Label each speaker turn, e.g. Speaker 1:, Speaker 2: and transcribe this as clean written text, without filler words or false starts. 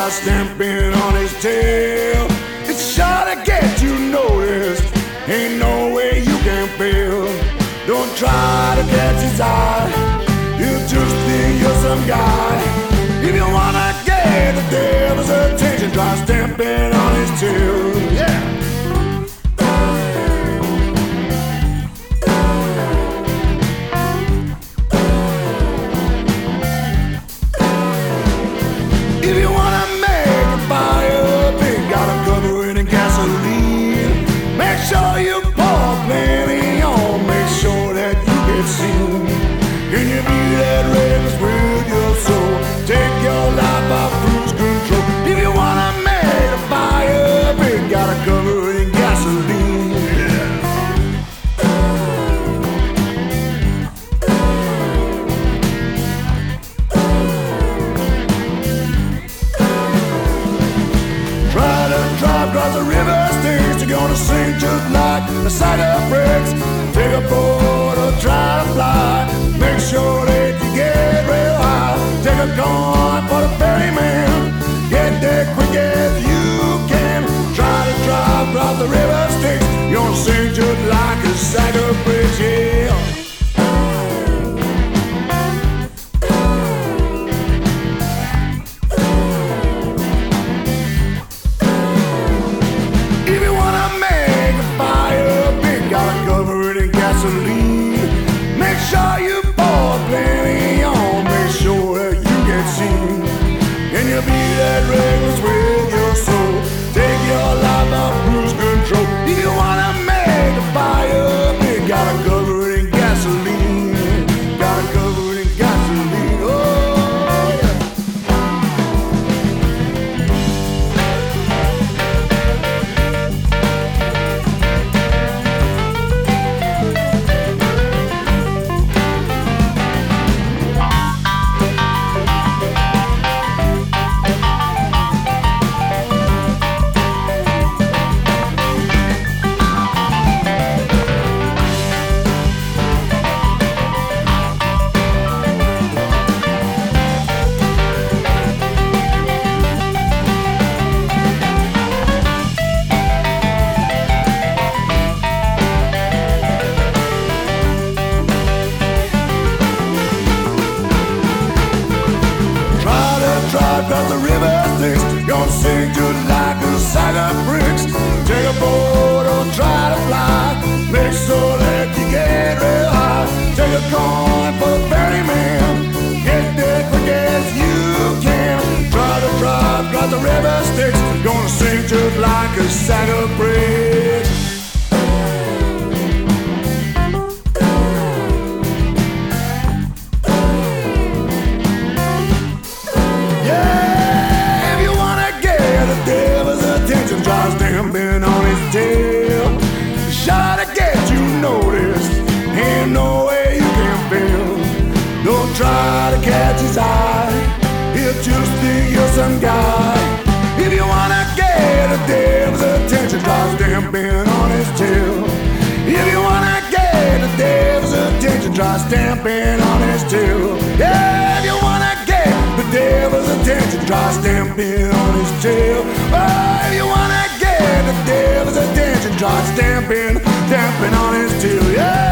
Speaker 1: try stamping on his tail. It's sure to get you noticed. Ain't no way you can fail. Don't try to catch his eye. He'll just think you're some guy. If you wanna get the devil's attention, try stamping on his tail. Yeah. If you wanna make a fire big, gotta cover it in gasoline. Make sure you pour plenty on. Make sure that you get seen. Can you be that reckless with your soul? Take your life off cruise control. If you wanna make a fire big, gotta cover it in gasoline. Yeah. Try to drive across the river Styx. You're gonna sink just like a sack of bricks. Take a boat or try to fly. Make sure that you get real high. Take a coin for the ferryman. Get there quick as you can. Try to drive across the river Styx. You're gonna sink just like a sack of bricks, yeah. If you wanna make a fire big, gotta cover it in gasoline. Make sure you pour plenty on. Make sure that you get seen. Can you be that reckless with your soul? Take your life off cruise control. If you wanna make a fire big, gotta cover it in gasoline. Gotta cover it in gasoline. Oh, yeah. Drive across the river Styx. Gonna sink just like a sack of bricks. Take a boat or try to fly. Make sure that you get real high. Take a coin for the ferryman. Get there quick as you can. Try to drive across the river Styx. Gonna sink just like a sack of bricks. Try stamping on his tail. Shot to get you noticed. Ain't no way you can fail. Don't try to catch his eye. He'll just think you're some guy. If you wanna get a devil's attention, try stamping on his tail. If you wanna get a devil's attention, try stamping on his tail. Yeah, if you wanna get the devil's attention, try stamping on his tail. Oh, if you wanna get the devil's attention, try stamping on his tail. Yeah.